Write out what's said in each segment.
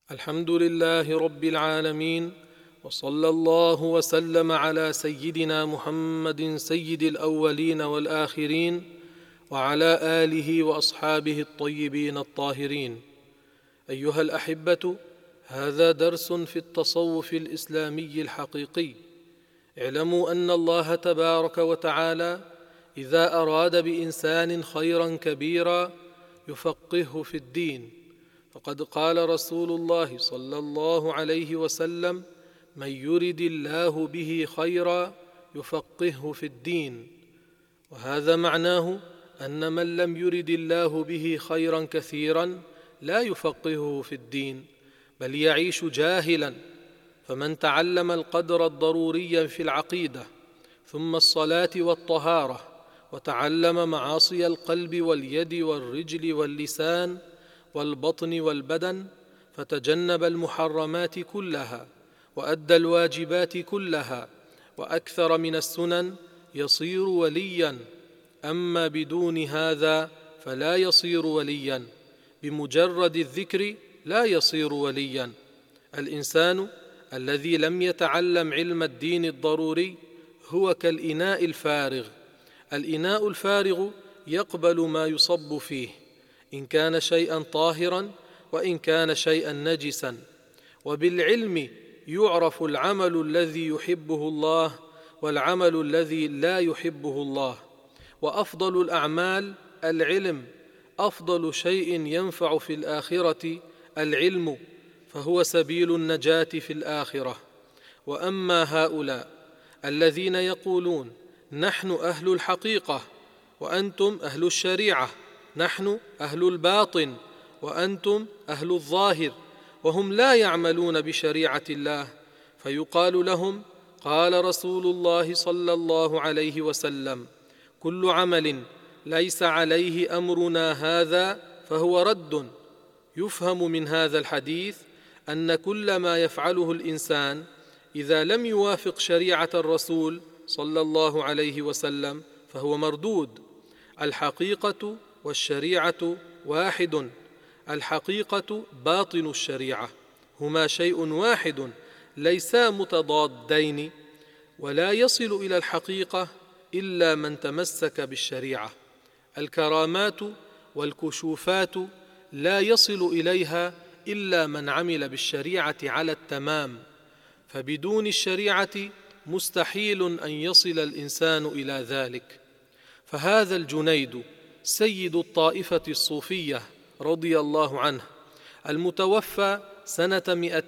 الحمد لله رب العالمين، وصلى الله وسلم على سيدنا محمد سيد الأولين والآخرين، وعلى آله وأصحابه الطيبين الطاهرين. أيها الأحبة، هذا درس في التصوف الإسلامي الحقيقي. اعلموا أن الله تبارك وتعالى إذا أراد بإنسان خيرا كبيرا يفقهه في الدين، فقد قال رسول الله صلى الله عليه وسلم: من يرد الله به خيرا يفقهه في الدين. وهذا معناه أن من لم يرد الله به خيرا كثيرا لا يفقهه في الدين، بل يعيش جاهلا. فمن تعلم القدر الضروري في العقيدة ثم الصلاة والطهارة، وتعلم معاصي القلب واليد والرجل واللسان والبطن والبدن، فتجنب المحرمات كلها وأدى الواجبات كلها وأكثر من السنن، يصير وليا. أما بدون هذا فلا يصير وليا، بمجرد الذكر لا يصير وليا. الإنسان الذي لم يتعلم علم الدين الضروري هو كالإناء الفارغ. الإناء الفارغ يقبل ما يصب فيه، إن كان شيئا طاهرا وإن كان شيئا نجسا. وبالعلم يعرف العمل الذي يحبه الله والعمل الذي لا يحبه الله. وأفضل الأعمال العلم، أفضل شيء ينفع في الآخرة العلم، فهو سبيل النجاة في الآخرة. وأما هؤلاء الذين يقولون: نحن أهل الحقيقة وأنتم أهل الشريعة، نحن أهل الباطن وأنتم أهل الظاهر، وهم لا يعملون بشريعة الله، فيقال لهم: قال رسول الله صلى الله عليه وسلم: كل عمل ليس عليه أمرنا هذا فهو رد. يفهم من هذا الحديث أن كل ما يفعله الإنسان إذا لم يوافق شريعة الرسول صلى الله عليه وسلم فهو مردود. الحقيقة والشريعة واحد، الحقيقة باطن الشريعة، هما شيء واحد، ليسا متضادين. ولا يصل إلى الحقيقة إلا من تمسك بالشريعة. الكرامات والكشوفات لا يصل إليها إلا من عمل بالشريعة على التمام، فبدون الشريعة مستحيل أن يصل الإنسان إلى ذلك. فهذا الجنيد سيد الطائفة الصوفية رضي الله عنه، المتوفى سنة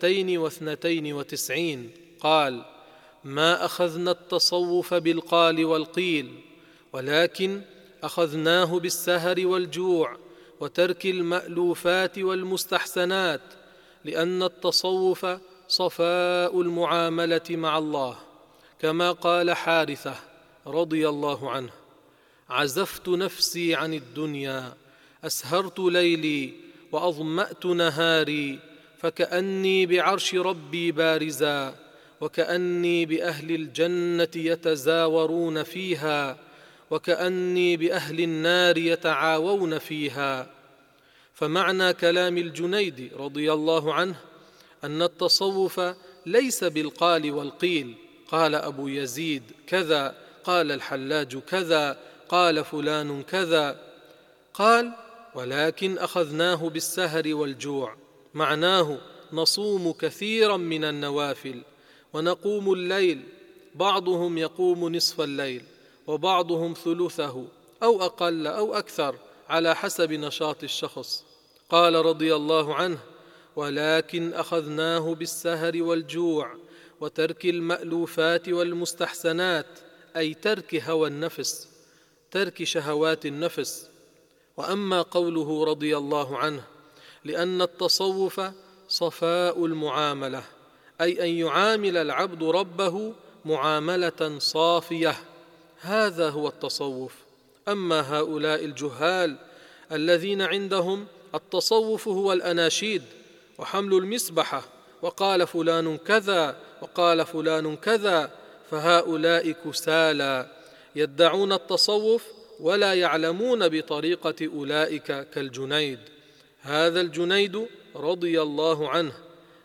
292 قال: ما أخذنا التصوف بالقال والقيل، ولكن أخذناه بالسهر والجوع وترك المألوفات والمستحسنات، لأن التصوف صفاء المعاملة مع الله، كما قال حارثة رضي الله عنه: عزفت نفسي عن الدنيا، أسهرت ليلي وأظمأت نهاري، فكأني بعرش ربي بارزا، وكأني بأهل الجنة يتزاورون فيها، وكأني بأهل النار يتعاوون فيها. فمعنى كلام الجنيد رضي الله عنه أن التصوف ليس بالقال والقيل، قال أبو يزيد كذا، قال الحلاج كذا، قال فلان كذا. قال: ولكن أخذناه بالسهر والجوع، معناه نصوم كثيرا من النوافل ونقوم الليل، بعضهم يقوم نصف الليل وبعضهم ثلثه أو أقل أو أكثر على حسب نشاط الشخص. قال رضي الله عنه: ولكن أخذناه بالسهر والجوع وترك المألوفات والمستحسنات، أي ترك هوى النفس، ترك شهوات النفس. وأما قوله رضي الله عنه لأن التصوف صفاء المعاملة، أي أن يعامل العبد ربه معاملة صافية، هذا هو التصوف. أما هؤلاء الجهال الذين عندهم التصوف هو الأناشيد وحمل المسبحة وقال فلان كذا وقال فلان كذا، فهؤلاء كسالى يدعون التصوف ولا يعلمون بطريقة أولئك كالجنيد. هذا الجنيد رضي الله عنه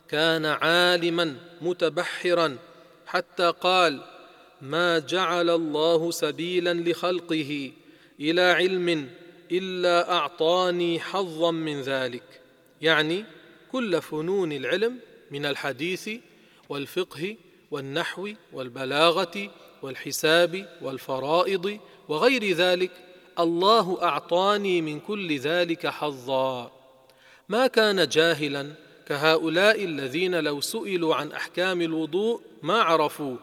كان عالما متبحرا حتى قال: ما جعل الله سبيلا لخلقه إلى علم إلا أعطاني حظا من ذلك، يعني كل فنون العلم من الحديث والفقه والنحو والبلاغة والحساب والفرائض وغير ذلك، الله أعطاني من كل ذلك حظا. ما كان جاهلا كهؤلاء الذين لو سئلوا عن أحكام الوضوء ما عرفوه.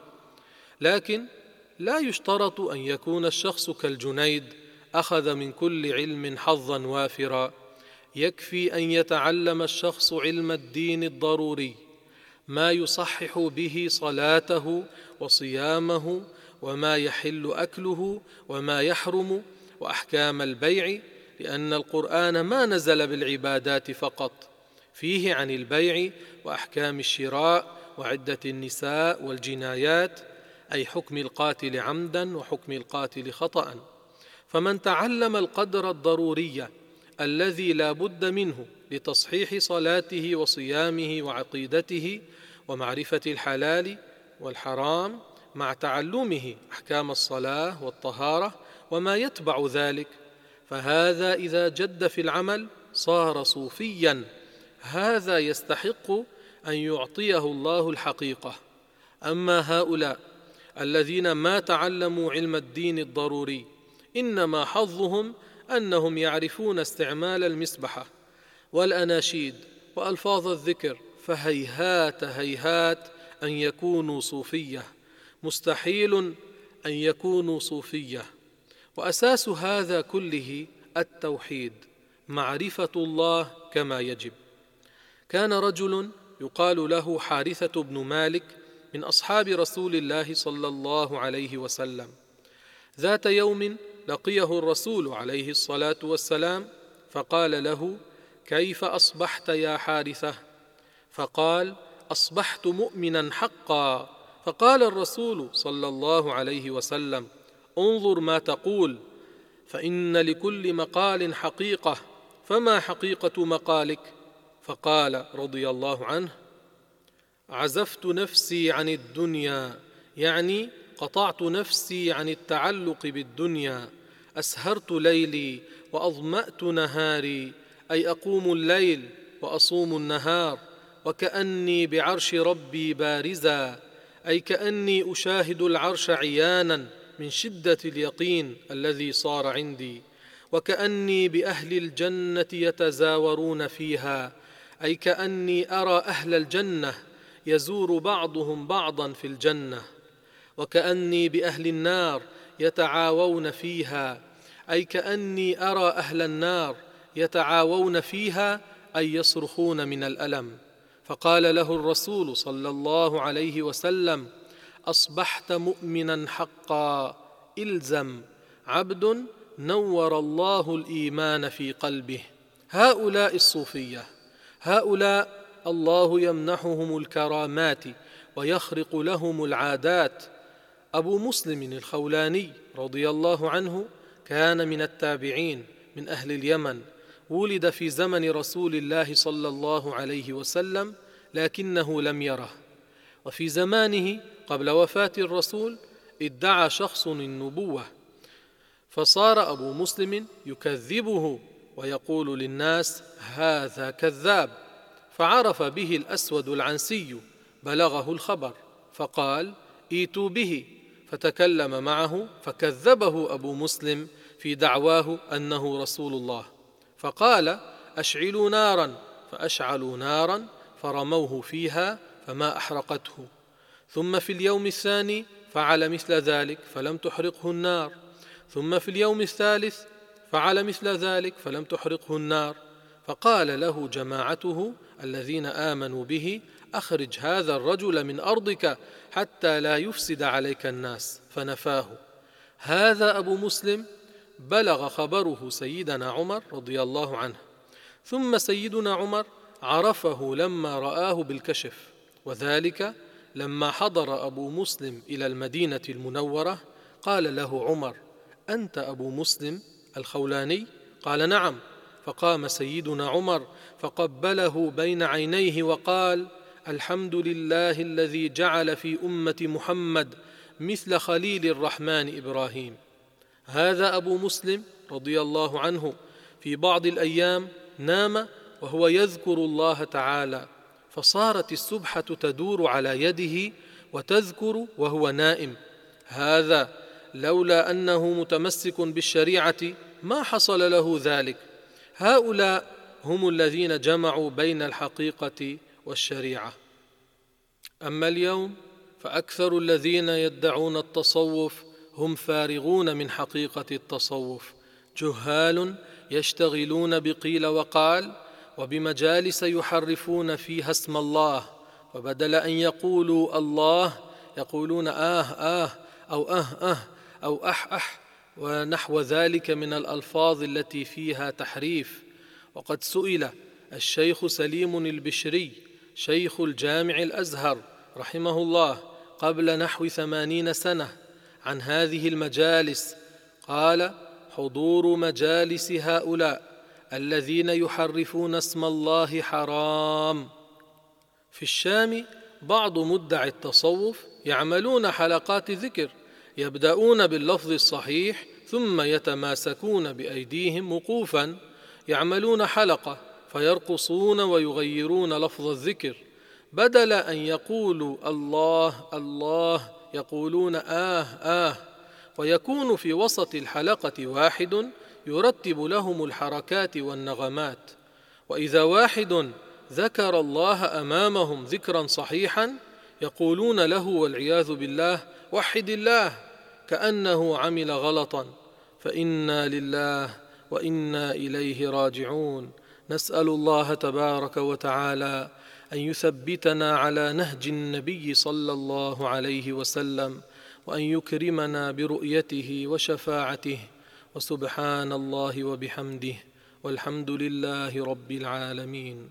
لكن لا يشترط أن يكون الشخص كالجنيد أخذ من كل علم حظا وافرا، يكفي أن يتعلم الشخص علم الدين الضروري، ما يصحح به صلاته وصيامه، وما يحل أكله وما يحرم، وأحكام البيع، لأن القرآن ما نزل بالعبادات فقط، فيه عن البيع وأحكام الشراء وعدة النساء والجنايات، أي حكم القاتل عمدا وحكم القاتل خطأ. فمن تعلم القدر الضروري الذي لا بد منه لتصحيح صلاته وصيامه وعقيدته ومعرفة الحلال والحرام، مع تعلمه أحكام الصلاة والطهارة وما يتبع ذلك، فهذا إذا جد في العمل صار صوفيا. هذا يستحق أن يعطيه الله الحقيقة. أما هؤلاء الذين ما تعلموا علم الدين الضروري، إنما حظهم أنهم يعرفون استعمال المسبحة والأناشيد وألفاظ الذكر، فهيهات هيهات أن يكونوا صوفية، مستحيل أن يكونوا صوفية. وأساس هذا كله التوحيد، معرفة الله كما يجب. كان رجل يقال له حارثة بن مالك من أصحاب رسول الله صلى الله عليه وسلم. ذات يوم لقيه الرسول عليه الصلاة والسلام فقال له: كيف أصبحت يا حارثة؟ فقال: أصبحت مؤمنا حقا. فقال الرسول صلى الله عليه وسلم: انظر ما تقول، فإن لكل مقال حقيقة، فما حقيقة مقالك؟ فقال رضي الله عنه: عزفت نفسي عن الدنيا، يعني قطعت نفسي عن التعلق بالدنيا، أسهرت ليلي وأظمأت نهاري، أي أقوم الليل وأصوم النهار، وكأني بعرش ربي بارزا، أي كأني أشاهد العرش عيانا من شدة اليقين الذي صار عندي، وكأني بأهل الجنة يتزاورون فيها، أي كأني أرى أهل الجنة يزور بعضهم بعضا في الجنة، وكأني بأهل النار يتعاوون فيها، أي كأني أرى أهل النار يتعاوون فيها، أي يصرخون من الألم. فقال له الرسول صلى الله عليه وسلم: أصبحت مؤمنا حقا، إلزم، عبد نور الله الإيمان في قلبه. هؤلاء الصوفية، هؤلاء الله يمنحهم الكرامات ويخرق لهم العادات. أبو مسلم الخولاني رضي الله عنه كان من التابعين من أهل اليمن، ولد في زمن رسول الله صلى الله عليه وسلم لكنه لم يره، وفي زمانه قبل وفاة الرسول ادعى شخص النبوة، فصار أبو مسلم يكذبه ويقول للناس: هذا كذاب. فعرف به الأسود العنسي، بلغه الخبر فقال: ائتوا به. فتكلم معه فكذبه أبو مسلم في دعواه أنه رسول الله، فقال: أشعلوا نارا. فأشعلوا نارا فرموه فيها فما أحرقته. ثم في اليوم الثاني فعل مثل ذلك فلم تحرقه النار. ثم في اليوم الثالث فعل مثل ذلك فلم تحرقه النار. فقال له جماعته الذين آمنوا به: أخرج هذا الرجل من أرضك حتى لا يفسد عليك الناس، فنفاه. هذا أبو مسلم بلغ خبره سيدنا عمر رضي الله عنه، ثم سيدنا عمر عرفه لما رآه بالكشف، وذلك لما حضر أبو مسلم إلى المدينة المنورة قال له عمر: أنت أبو مسلم الخولاني؟ قال: نعم. فقام سيدنا عمر فقبله بين عينيه وقال: الحمد لله الذي جعل في أمة محمد مثل خليل الرحمن إبراهيم. هذا أبو مسلم رضي الله عنه في بعض الأيام نام وهو يذكر الله تعالى، فصارت السبحة تدور على يده وتذكر وهو نائم. هذا لولا أنه متمسك بالشريعة ما حصل له ذلك. هؤلاء هم الذين جمعوا بين الحقيقة والشريعة. أما اليوم فأكثر الذين يدعون التصوف هم فارغون من حقيقة التصوف، جهال يشتغلون بقيل وقال وبمجالس يحرفون فيها اسم الله، وبدل أن يقولوا الله يقولون أو أو أح ونحو ذلك من الألفاظ التي فيها تحريف. وقد سئل الشيخ سليم البشري شيخ الجامع الأزهر رحمه الله قبل نحو 80 سنة عن هذه المجالس، قال: حضور مجالس هؤلاء الذين يحرفون اسم الله حرام. في الشام بعض مدعي التصوف يعملون حلقات ذكر، يبدأون باللفظ الصحيح ثم يتماسكون بأيديهم وقوفا، يعملون حلقة فيرقصون ويغيرون لفظ الذكر، بدل أن يقولوا الله الله يقولون ويكون في وسط الحلقة واحد يرتب لهم الحركات والنغمات. وإذا واحد ذكر الله أمامهم ذكرا صحيحا يقولون له والعياذ بالله: وحد الله، كأنه عمل غلطا. فإنا لله وإنا إليه راجعون. نسأل الله تبارك وتعالى أن يثبتنا على نهج النبي صلى الله عليه وسلم، وأن يكرمنا برؤيته وشفاعته. وسبحان الله وبحمده، والحمد لله رب العالمين.